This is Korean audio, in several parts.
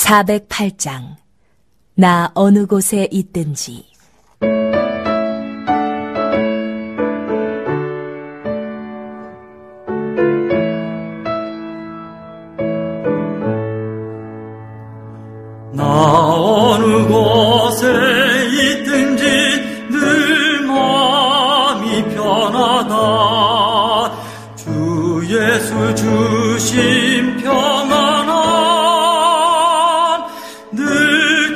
408장 나 어느 곳에 있든지. 나 어느 곳에 있든지 늘 마음이 편하다. 주 예수 주신 평안함 늘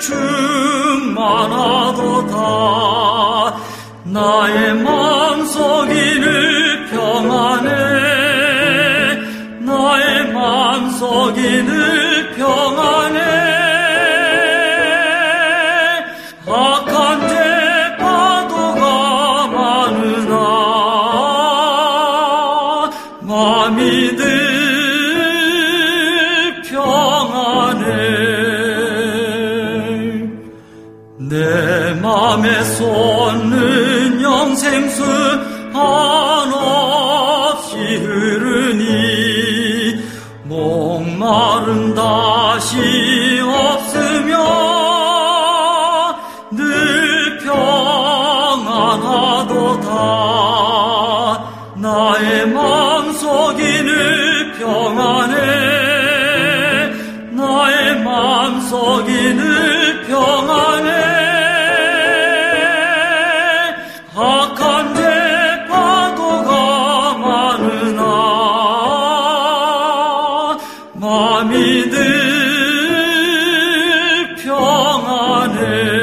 충만하도다. 나의 마음속이 늘 평안해. 나의 마음속이 늘 평안해. 악한 죄 파도가 많으나 마음이 늘 평안해. 내 맘에 솟는 영생수 한없이 흐르니 목마름 다시 없으며 늘 평안하도다. 나의 마음속이 늘 평안해. 나의 마음속이 늘 평안해. 악한 죄 파도가 많으나 마음이 늘 평안해.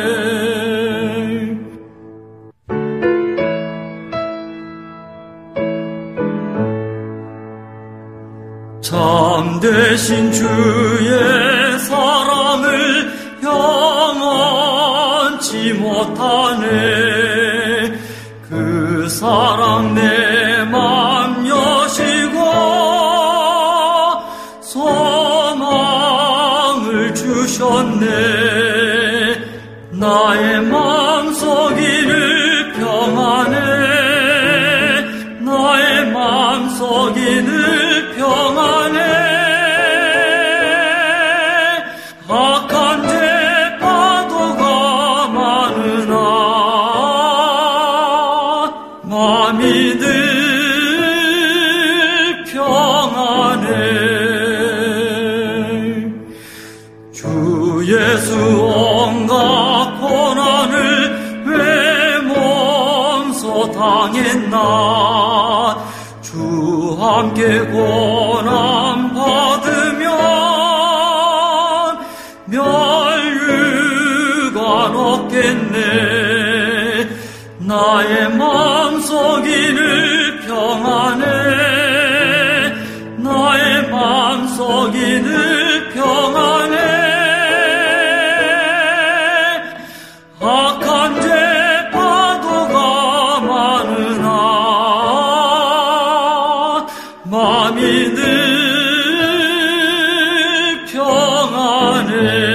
참되신 주의 사랑을 영원치 못하네. 그 사랑 내 맘 여시고 소망을 주셨네. 나의 마음속이 늘 평안해. 나의 마음속이 늘 평안해. 악한 죄 파도가 많으나 마음이 늘 평안해. 주 예수 온갖 고난을 왜 몸소 당했나. 주 함께 고난 받으면 멸류관 없겠네. 나의 마음속이 늘 평안해. 나의 마음속이 늘 평안해. 악한 죄 파도가 많으나 마음이 늘 평안해.